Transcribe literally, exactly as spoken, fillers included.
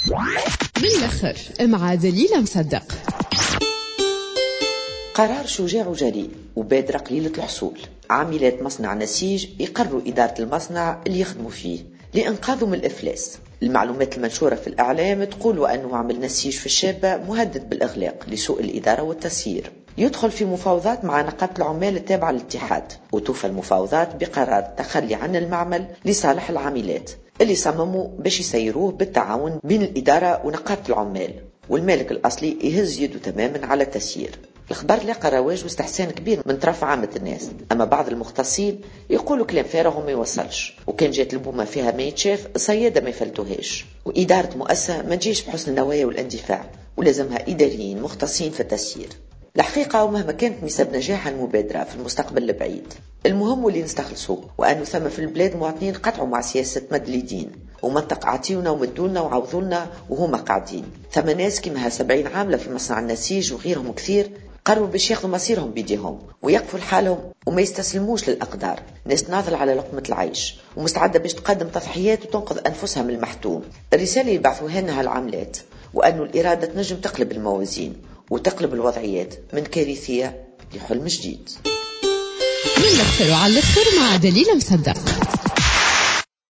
من الآخر مع دليل مصدق. قرار شجاع وجريء وبادرة قليلة الحصول. عاملات مصنع نسيج يقرروا إدارة المصنع اللي يخدموا فيه لإنقاذه من الإفلاس. المعلومات المنشورة في الإعلام تقول أنه عمل نسيج في الشابة مهدد بالإغلاق لسوء الإدارة والتسيير. يدخل في مفاوضات مع نقابة العمال التابعة للاتحاد، وتوفى المفاوضات بقرار التخلي عن المعمل لصالح العاملات اللي صمموا باش يسيروه بالتعاون بين الإدارة ونقابة العمال، والمالك الأصلي يهز يده تماما على التسيير. الخبر لقى رواج واستحسان كبير من طرف عامة الناس، أما بعض المختصين يقولوا كلام فارغ وما يوصلش، وكان جات البومة فيها ما يتشاف صيادة ما يفلتوهاش. وإدارة مؤسسة ما تجيش بحسن النوايا والاندفاع، ولازمها إداريين مختصين في التسيير. الحقيقة ومهما كانت نسب نجاح المبادرة في المستقبل البعيد، المهم اللي نستخلصوه وأنه ثم في البلاد مواطنين قطعوا مع سياسة مد اليدين ومنطق عطيونا ومدولنا وعوضولنا وهما قاعدين. ثم ناس كيما سبعين عاملة في مصنع النسيج وغيرهم كثير قرروا باش ياخذوا مصيرهم بيديهم ويقفوا لحالهم وما يستسلموش للأقدار. ناس ناضل على لقمة العيش ومستعدة باش تقدم تضحيات وتنقذ أنفسها من المحتوم. الرسالة يبعثوها لنا العملات وأنه الإرادة تنجم تقلب الموازين وتقلب الوضعيات من كارثية لحلم جديد. من الآخر وعلى الآخر مع دليل مصدق.